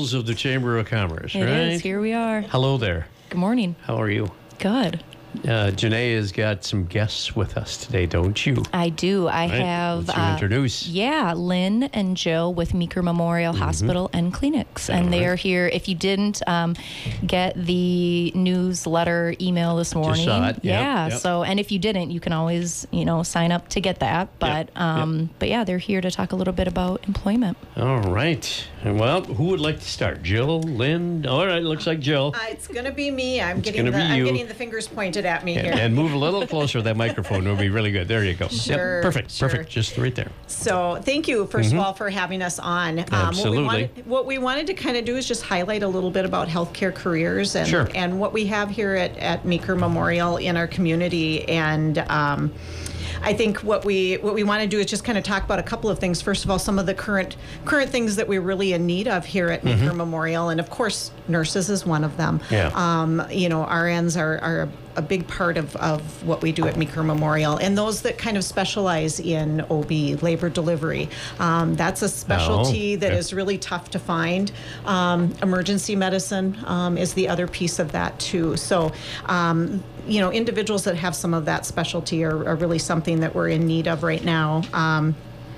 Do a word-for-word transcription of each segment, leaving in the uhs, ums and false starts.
halls of the Chamber of Commerce, It right? is. Here we are. Hello there. Good morning. How are you? Good. Uh, Janae has got some guests with us today, don't you? I do. I Right. have. Let's you introduce. Yeah, Lynn and Jill with Meeker Memorial Mm-hmm. Hospital and Clinics, and All they right. are here. If you didn't um, get the newsletter email this morning, saw it. Yep, yeah. yep. So, and if you didn't, you can always you know sign up to get that. But Yep, um, yep. but yeah, they're here to talk a little bit about employment. All right. Well, who would like to start? Jill, Lynn? All right, looks like Jill. Uh, it's going to be me. I'm getting gonna the be I'm you. getting the fingers pointed at me And, here. and move a little closer to that microphone. It'll be really good. There you go. Sure, Yep, perfect. sure. Perfect. Just right there. So thank you, 1st of all, for having us on. Um, Absolutely. What we, wanted, what we wanted to kind of do is just highlight a little bit about healthcare careers and, Sure. and what we have here at, at Meeker Memorial in our community. And um, I think what we what we want to do is just kind of talk about a couple of things. First of all, some of the current current things that we're really in need of here at Meeker Memorial, and of course, nurses is one of them. Yeah. Um, you know, R Ns are, are a big part of, of what we do at Meeker Memorial, and those that kind of specialize in O B, labor delivery. Um, that's a specialty Oh, that okay. is really tough to find. Um, emergency medicine um, is the other piece of that too. So, um, you know, individuals that have some of that specialty are, are really something that we're in need of right now. Um,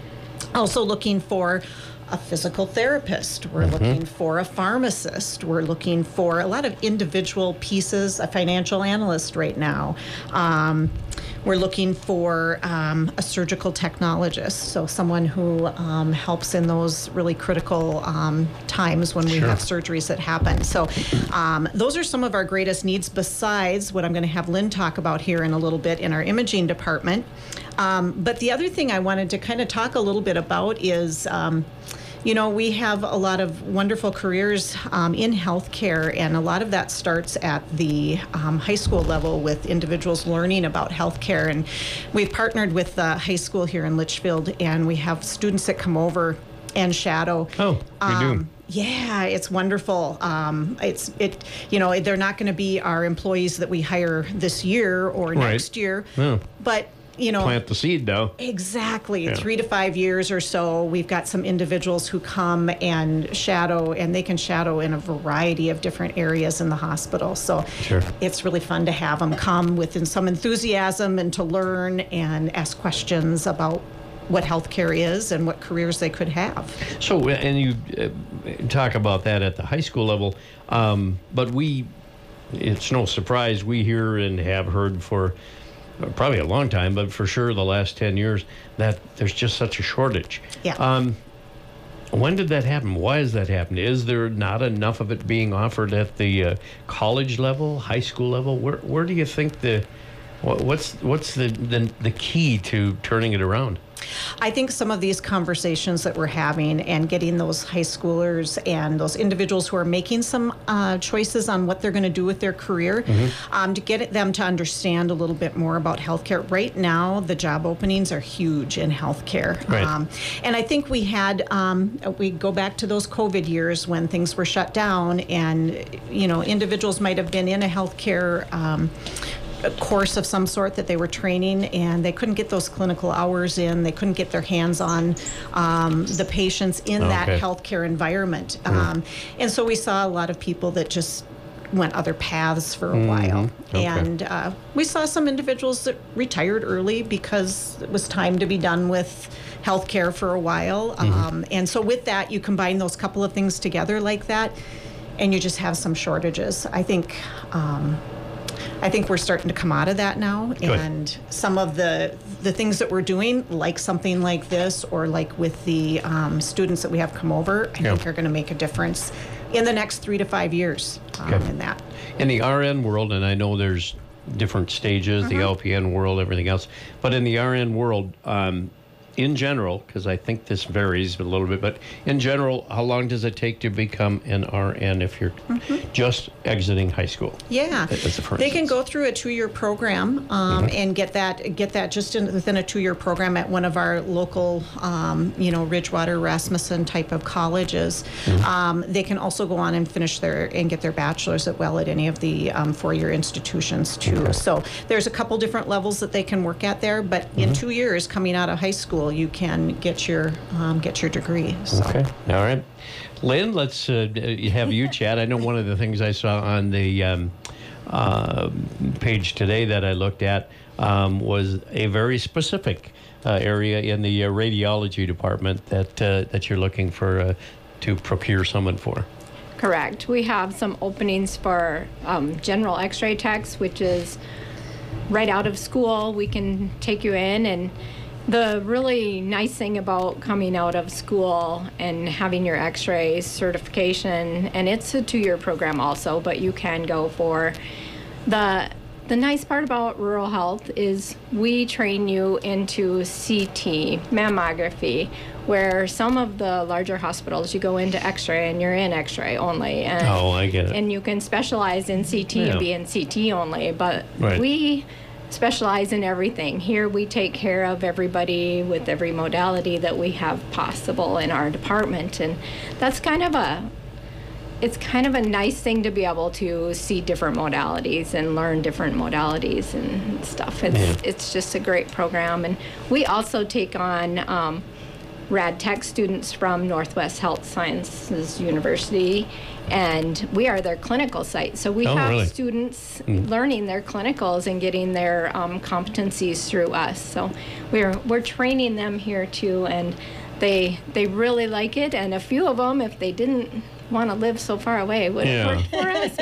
also looking for a physical therapist. We're looking for a pharmacist. We're looking for a lot of individual pieces, a financial analyst right now. Um, we're looking for um, a surgical technologist, so someone who um, helps in those really critical um, times when we Sure. have surgeries that happen. So um, those are some of our greatest needs besides what I'm going to have Lynn talk about here in a little bit in our imaging department. Um, but the other thing I wanted to kind of talk a little bit about is, um, you know, we have a lot of wonderful careers um, in healthcare, and a lot of that starts at the um, high school level with individuals learning about healthcare. And we've partnered with the high school here in Litchfield, and we have students that come over and shadow. Oh, we do. Um, Yeah, it's wonderful. Um, it's it. You know, they're not going to be our employees that we hire this year or Right. next year, No. but you know, Plant the seed, though. exactly Yeah. three to five years or so. We've got some individuals who come and shadow, and they can shadow in a variety of different areas in the hospital. So Sure. it's really fun to have them come with some enthusiasm and to learn and ask questions about what healthcare is and what careers they could have. So, and you uh, talk about that at the high school level, um, but we, it's no surprise, we hear and have heard for uh, probably a long time, but for sure the last ten years, that there's just such a shortage. Yeah. Um, when did that happen? Why has that happened? Is there not enough of it being offered at the uh, college level, high school level? Where where do you think the, what, what's what's the, the the key to turning it around? I think some of these conversations that we're having and getting those high schoolers and those individuals who are making some uh, choices on what they're going to do with their career, um, to get them to understand a little bit more about healthcare. Right now, the job openings are huge in healthcare. Right. Um, and I think we had, um, we go back to those COVID years when things were shut down, and, you know, individuals might have been in a healthcare um, a course of some sort that they were training, and they couldn't get those clinical hours in. They couldn't get their hands on um, the patients in that Okay. healthcare environment. Um, and so we saw a lot of people that just went other paths for a while. Okay. And uh, we saw some individuals that retired early because it was time to be done with healthcare for a while. Um, and so with that, you combine those couple of things together like that, and you just have some shortages. I think um, I think we're starting to come out of that now, and some of the the things that we're doing, like something like this, or like with the um, students that we have come over, I Yeah. think are going to make a difference in the next three to five years um, Okay. in that. In the R N world, and I know there's different stages, the L P N world, everything else, but in the R N world, um, in general, because I think this varies a little bit, but in general, how long does it take to become an R N if you're just exiting high school? Yeah, As a for they can instance. go through a two-year program um, and get that get that just in, within a two-year program at one of our local, um, you know, Ridgewater, Rasmussen type of colleges. Um, they can also go on and finish their and get their bachelor's at well at any of the um, four-year institutions too. So there's a couple different levels that they can work at there, but in two years, coming out of high school, you can get your um, get your degree. So. Okay, all right. Lynn, let's uh, have you chat. I know one of the things I saw on the um, uh, page today that I looked at um, was a very specific uh, area in the uh, radiology department that uh, that you're looking for uh, to procure someone for. Correct. We have some openings for um, general x-ray techs, which is right out of school. We can take you in, and the really nice thing about coming out of school and having your x-ray certification, and it's a two-year program also, but you can go for the the nice part about rural health is we train you into C T, mammography, where some of the larger hospitals you go into x-ray and you're in x-ray only. And, Oh, I get it. And you can specialize in C T Yeah. and be in C T only, but Right. we specialize in everything. Here we take care of everybody with every modality that we have possible in our department, and that's kind of a it's kind of a nice thing to be able to see different modalities and learn different modalities and stuff. It's Yeah. it's just a great program, and we also take on um, Rad Tech students from Northwest Health Sciences University, and we are their clinical site. So we Oh, have really? students learning their clinicals and getting their um, competencies through us. So we're we're training them here too, and they they really like it. And a few of them, if they didn't want to live so far away, would have Yeah. worked for us,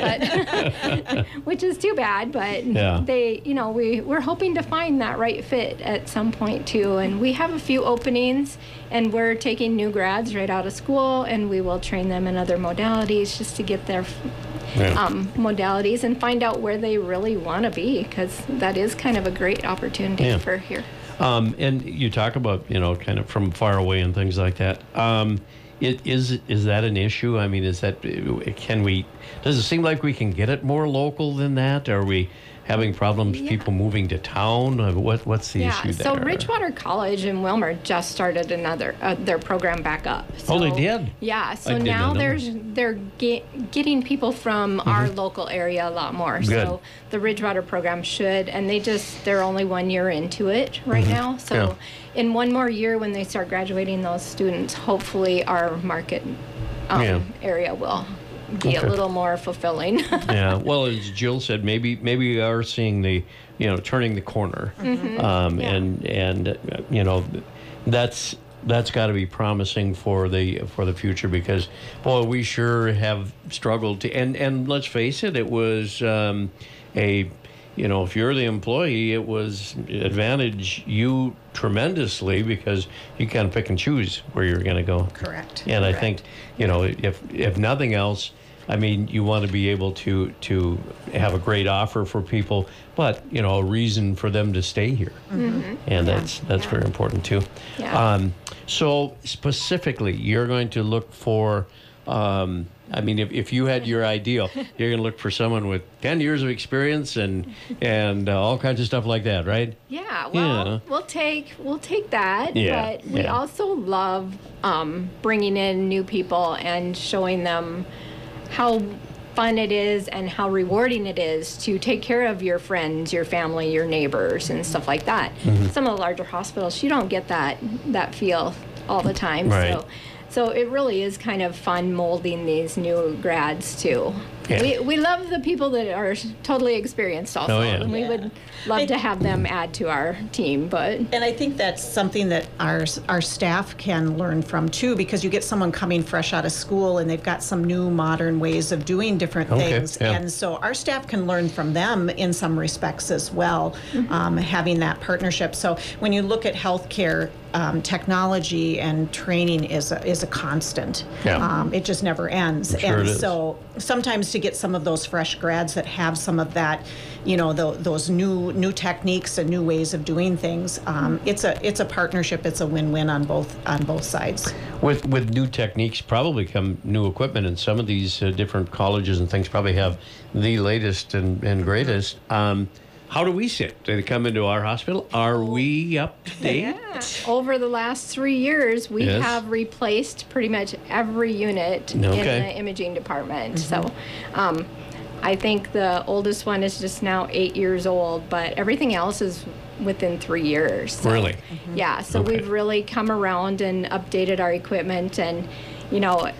but which is too bad. But Yeah. they, you know, we we're hoping to find that right fit at some point too. And we have a few openings, and we're taking new grads right out of school, and we will train them in other modalities just to get their Yeah. um, modalities and find out where they really want to be, because that is kind of a great opportunity Yeah. for here. Um, and you talk about, you know, kind of from far away and things like that. Um, it, is is that an issue? I mean, is that, can we, does it seem like we can get it more local than that? Are we having problems, Yeah. people moving to town? Uh, What What's the Yeah, issue there? so Ridgewater College in Wilmer just started another uh, their program back up. So, Oh, they did? Yeah, so did not now know there's they're ge- getting people from our local area a lot more. Mm-hmm. Good. So the Ridgewater program should, and they just they're only one year into it right now. So Mm-hmm. Yeah. in one more year, when they start graduating those students, hopefully our market um, Yeah. area will be Okay. a little more fulfilling. Yeah, well, as Jill said, maybe maybe we are seeing the, you know, turning the corner, um, Yeah. and and uh, you know, that's that's got to be promising for the for the future, because boy, we sure have struggled to, and and let's face it, it was um, a, you know, if you're the employee, it was advantage you tremendously, because you kind of pick and choose where you're going to go. Correct. And I Correct. think, you know, if if nothing else, I mean, you want to be able to to have a great offer for people, but you know, a reason for them to stay here, and that's that's Yeah. very important too. Yeah. Um, so specifically, you're going to look for. Um, I mean, if, if you had your ideal, you're going to look for someone with ten years of experience and and uh, all kinds of stuff like that, right? Yeah, well, Yeah. we'll take we'll take that, Yeah, but we yeah. also love um, bringing in new people and showing them how fun it is and how rewarding it is to take care of your friends, your family, your neighbors, and stuff like that. Mm-hmm. Some of the larger hospitals, you don't get that that feel all the time. Right. So, so it really is kind of fun molding these new grads too. Yeah. We we love the people that are totally experienced also, Oh, yeah. and we Yeah. would love to have them add to our team, but And I think that's something that our our staff can learn from too, because you get someone coming fresh out of school and they've got some new modern ways of doing different Okay, things, yeah. and so our staff can learn from them in some respects as well, um, having that partnership. So when you look at healthcare, um, technology and training is a, is a constant. Yeah. Um, it just never ends, Sure and it is. so sometimes to get some of those fresh grads that have some of that, you know, tho- those new new techniques and new ways of doing things. Um, it's a it's a partnership. It's a win-win on both on both sides. With with new techniques probably come new equipment, and some of these uh, different colleges and things probably have the latest and, and greatest. Um, how do we sit? Do they come into our hospital? Are we up to date? over the last three years, we Yes. have replaced pretty much every unit in Okay. the imaging department. So um, I think the oldest one is just now eight years old, but everything else is within three years. So, Really? Yeah, so Okay. we've really come around and updated our equipment, and, you know,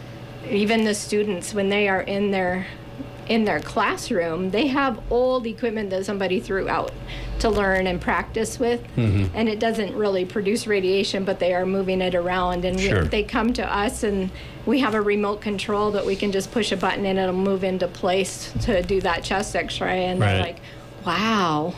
even the students, when they are in their in their classroom, they have old equipment that somebody threw out to learn and practice with, mm-hmm. and it doesn't really produce radiation, but they are moving it around, and Sure. we, they come to us, and we have a remote control that we can just push a button and it'll move into place to do that chest x-ray, and Right. they're like, wow.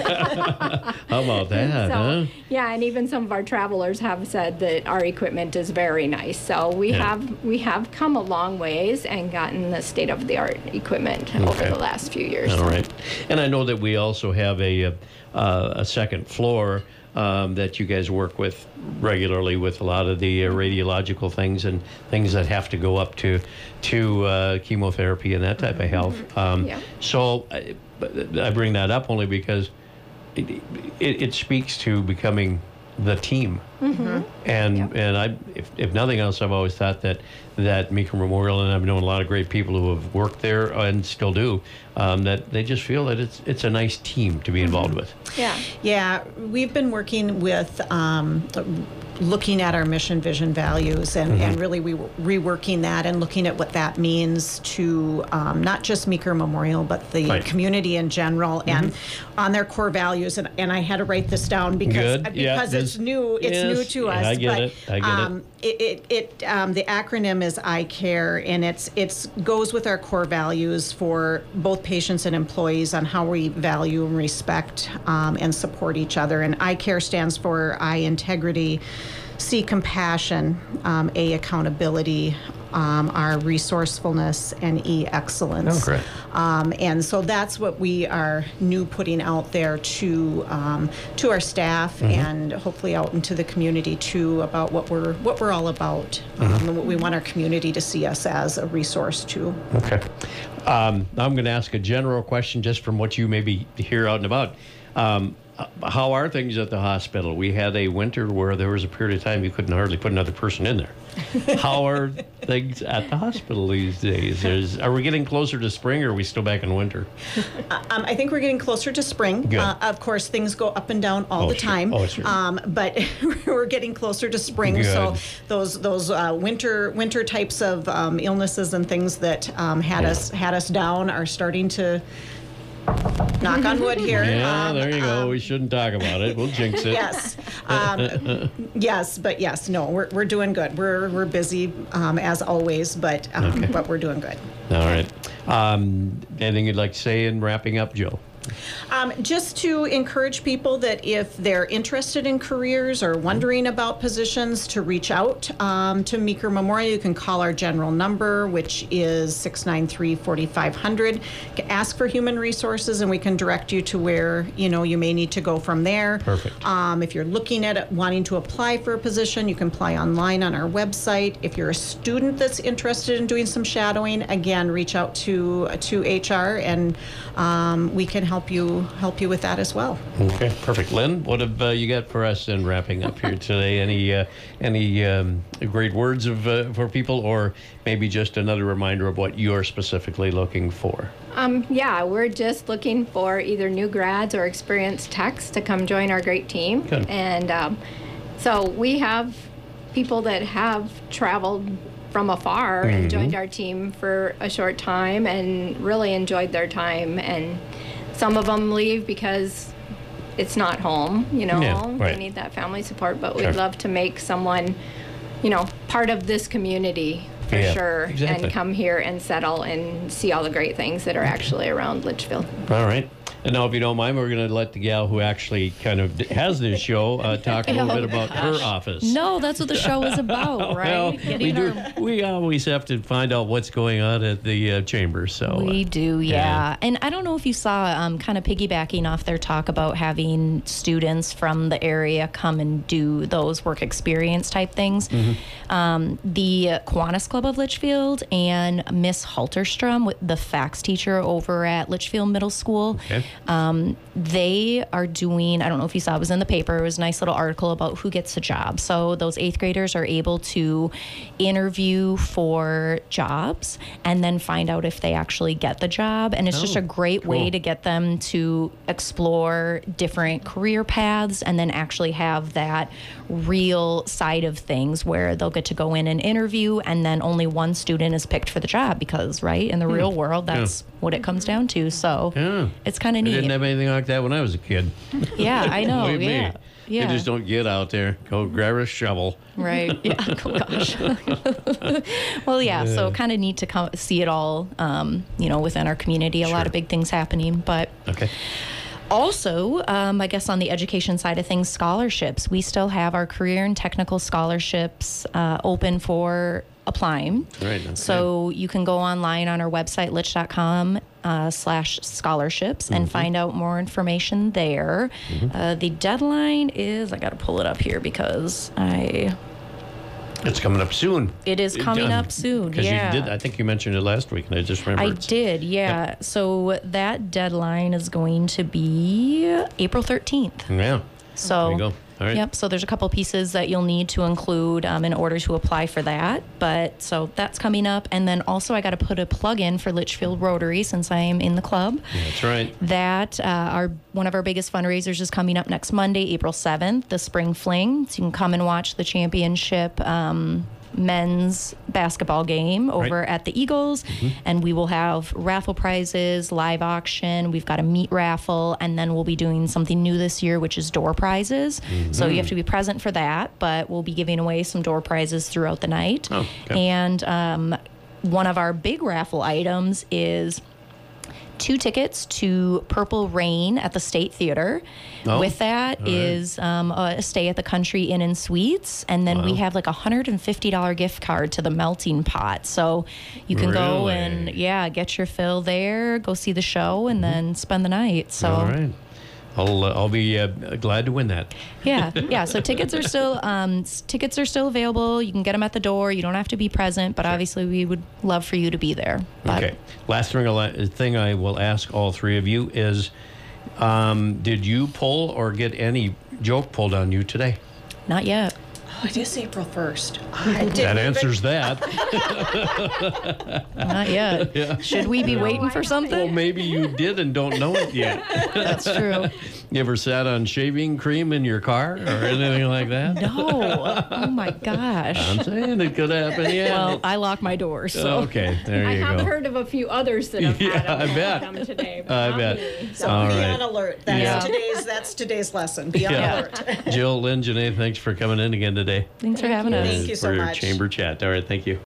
How about that, So, huh? yeah, and even some of our travelers have said that our equipment is very nice. So we Yeah. have we have come a long ways and gotten the state of the art equipment over Okay. the last few years. All right. And I know that we also have a, uh, a second floor um, that you guys work with regularly with a lot of the uh, radiological things and things that have to go up to to uh, chemotherapy and that type of health. Um, Yeah. So I, I bring that up only because it, it, it speaks to becoming the team. Mm-hmm. And Yep. and I, if, if nothing else, I've always thought that that Meeker Memorial, and I've known a lot of great people who have worked there and still do, um, that they just feel that it's it's a nice team to be involved with. Yeah. Yeah, we've been working with um, looking at our mission, vision, values, and, Mm-hmm. and really we reworking that and looking at what that means to um, not just Meeker Memorial, but the Right. community in general, and on their core values. And, and I had to write this down because Good. Yeah, because this- it's new. It's yes, new to yeah, us. I get but, it. I get it. um, it. It, it um, the acronym is I CARE, and it's it's goes with our core values for both patients and employees on how we value and respect um, and support each other. And I CARE stands for I integrity, C compassion, um, A accountability, um, R resourcefulness, and E excellence. Oh, great. Um, and so that's what we are new putting out there to um, to our staff Mm-hmm. and hopefully out into the community too about what we're what we're all about um, Mm-hmm. and what we want our community to see us as a resource to. Okay. Um, now I'm going to ask a general question just from what you maybe hear out and about. Um, how are things at the hospital? We had a winter where there was a period of time you couldn't hardly put another person in there. How are things at the hospital these days? Is, are we getting closer to spring, or are we still back in winter? Um, I think we're getting closer to spring. Good. Uh, of course, things go up and down all Oh, the sure. time. Oh, sure. Um, but we're getting closer to spring. So Good. those those uh, winter winter types of um, illnesses and things that um, had Yeah. us had us down are starting to knock on wood here. Yeah, Um, there you go. um, we shouldn't talk about it. We'll jinx it. Yes, um, yes, but yes, no, we're, we're doing good. We're we're busy um, as always, but um, Okay. but we're doing good. All right. Um, anything you'd like to say in wrapping up, Jill? Um, just to encourage people that if they're interested in careers or wondering about positions, to reach out um, to Meeker Memorial. You can call our general number, which is six nine three, four five zero zero. Ask for human resources, and we can direct you to where you know you may need to go from there. Perfect. Um, if you're looking at it, wanting to apply for a position, you can apply online on our website. If you're a student that's interested in doing some shadowing, again, reach out to to H R, and um, we can help you help you with that as well. Okay, perfect. Lynn, what have uh, you got for us in wrapping up here today? Any uh, any um, great words of uh, for people, or maybe just another reminder of what you're specifically looking for? Um, yeah, we're just looking for either new grads or experienced techs to come join our great team. Good. And um, so we have people that have traveled from afar Mm-hmm. and joined our team for a short time and really enjoyed their time. And some of them leave because it's not home, you know, Yeah, right. they need that family support, but Sure. we'd love to make someone, you know, part of this community for Yeah, sure, exactly. and come here and settle and see all the great things that are actually around Litchfield. All right. And now, if you don't mind, we're going to let the gal who actually kind of has this show uh, talk a little bit about her office. No, that's what the show is about, right? Well, Getting we do. our- We always have to find out what's going on at the uh, chamber. So We uh, do, yeah. And I don't know if you saw, um, kind of piggybacking off their talk about having students from the area come and do those work experience type things. Mm-hmm. Um, the Kiwanis Club of Litchfield and Miss Halterstrom, with the fax teacher over at Litchfield Middle School, Okay. Um, they are doing, I don't know if you saw, it was in the paper, it was a nice little article about who gets the job. So those eighth graders are able to interview for jobs and then find out if they actually get the job. And it's Oh, just a great way cool. to get them to explore different career paths and then actually have that real side of things where they'll get to go in and interview, and then only one student is picked for the job because, right, in the real world, that's what it comes down to. So Yeah. it's kind of I neat. didn't have anything like that when I was a kid. Yeah, I know. Believe me. Yeah. Yeah. You just don't get out there, go grab a shovel. Right. Yeah. Oh, gosh. Well, yeah. So kind of neat to come see it all, um, you know, within our community. A lot Sure. of big things happening. But Okay. also, um, I guess on the education side of things, scholarships. We still have our career and technical scholarships uh, open for applying. Right, okay. So you can go online on our website, lich dot com uh, slash scholarships, and Mm-hmm. find out more information there. Uh, the deadline is, I got to pull it up here because I, It's coming up soon. it is It coming does. up soon. Because Yeah. you did, I think you mentioned it last week, and I just I remembered. did, yeah. So that deadline is going to be April thirteenth. Yeah. So, There you go. All right. Yep. So there's a couple pieces that you'll need to include um, in order to apply for that. But so that's coming up, and then also I got to put a plug in for Litchfield Rotary since I am in the club. That's right. That uh, our one of our biggest fundraisers is coming up next Monday, April seventh, the Spring Fling. So you can come and watch the championship um, men's basketball game over Right. at the Eagles, and we will have raffle prizes, live auction. We've got a meat raffle, and then we'll be doing something new this year, which is door prizes. So you have to be present for that, but we'll be giving away some door prizes throughout the night. Oh, okay. And um, one of our big raffle items is two tickets to Purple Rain at the State Theater. Oh, With that all right. is um, a stay at the Country Inn and Suites, and then we Wow. have like a one hundred fifty dollars gift card to the Melting Pot. So you can go Really? and yeah, get your fill there, go see the show, and then spend the night. So All right. I'll, uh, I'll be uh, glad to win that. yeah, yeah. So tickets are still um, s- tickets are still available. You can get them at the door. You don't have to be present, but obviously we would love for you to be there. But Okay. Last thing, I'll- thing I will ask all three of you is, um, did you pull or get any joke pulled on you today? not yet. Oh, it is April first. I didn't That even- answers that. Not yet. Should we be waiting for Well, something? maybe you did and don't know it yet. That's true. You ever sat on shaving cream in your car or anything like that? No. Oh my gosh. I'm saying it could happen, yeah. Well, I lock my doors, so Okay, there I you have go. heard of a few others that have Yeah, had I them, bet. them today. but I not bet. me. So All be right. on alert. That's Yeah. today's that's today's lesson. Be on Yeah. alert. Jill, Lynn, Janae, thanks for coming in again today. thanks for having us. Thank you so for your much. chamber chat. All right, thank you.